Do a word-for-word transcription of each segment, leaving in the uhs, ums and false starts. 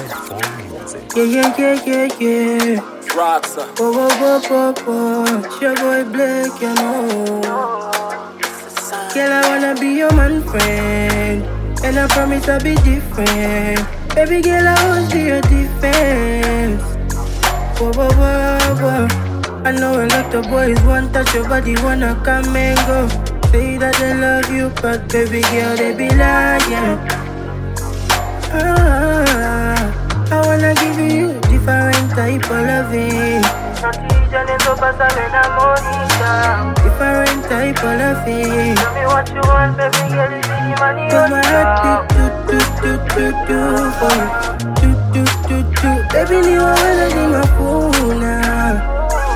Yeah, yeah, yeah, yeah, yeah. Roxa. Whoa, whoa, whoa, whoa, whoa. It's your boy Blake, you know. Girl, I wanna be your man friend, and I promise I'll be different. Baby girl, I always be your defense. Whoa, whoa, whoa, whoa. I know a lot of boys want touch your body, wanna come and go. Say that they love you, but baby girl, they be lying. Ah, I wanna give you different type of loving. Different type of loving. Tell me what you want, baby girl, is the money. Cause my heart do do do do do for you. Do do do do. Baby, you wanna be my fool now.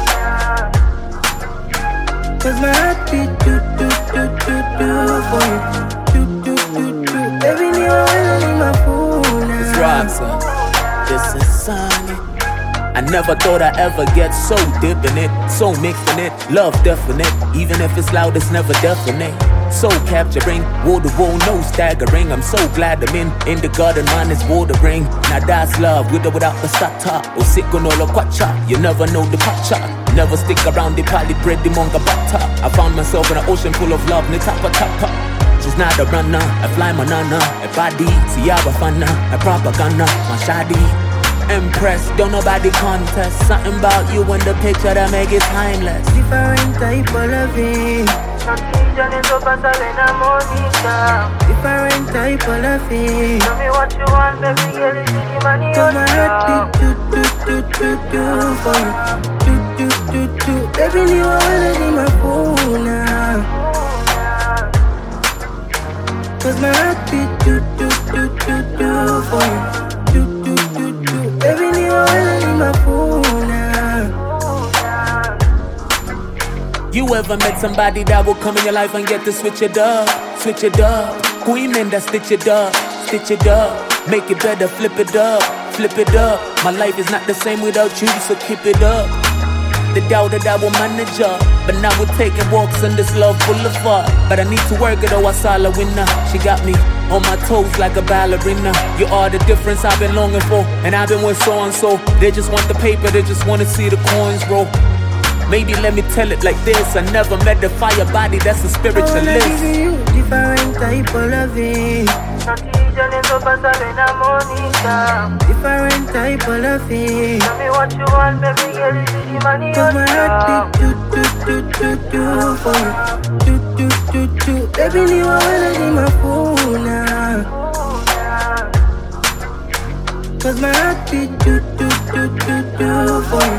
Cause my heart beat do do do do do for you. Do do do do. Baby, you wanna be my fool now. It's Roxa. This is Sonny. I never thought I'd ever get so deep in it, so mixed in it, love definite. Even if it's loud, it's never definite. So capturing, wall to wall, no staggering. I'm so glad I'm in, in the garden, mine is watering. Now that's love, with or without the starter. Or sick on all the quacha, you never know the pacha. Never stick around the pali bread, the monga butter. I found myself in an ocean full of love, ni tapa tapa. She's not a runner, I fly my nana, a body, Sierra Fana, a propaganda, my shadi. Impressed, don't nobody contest. Something about you in the picture that make it timeless. Different type of loving. Different type of loving. Tell me what you want, baby girl, is the money. Cause my heart beat do do do do do for you. Do do do do. Baby, you wanna be my fool now. Cause my heart beat do do do do do for you. Do do do do. Baby, you wanna be my fool now. You ever met somebody that will come in your life and get to switch it up, switch it up? Queen men that stitch it up, stitch it up, make it better, flip it up, flip it up. My life is not the same without you, so keep it up. The doubt that I will manage up, but now we're taking walks on this love boulevard. But I need to work it, oh I saw a winner. She got me on my toes like a ballerina. You are the difference I've been longing for, and I've been with so and so. They just want the paper, they just want to see the coins roll. Maybe let me tell it like this: I never met the fire body that's a spiritualist. I wanna give you different type of loving. Different type of loving. Tell me what you want, baby girl, is the money. Cause my heart beat do do do do do for you. Do do do do. Baby, you wanna be my fool now. Cause my heart beat do do do do do for you.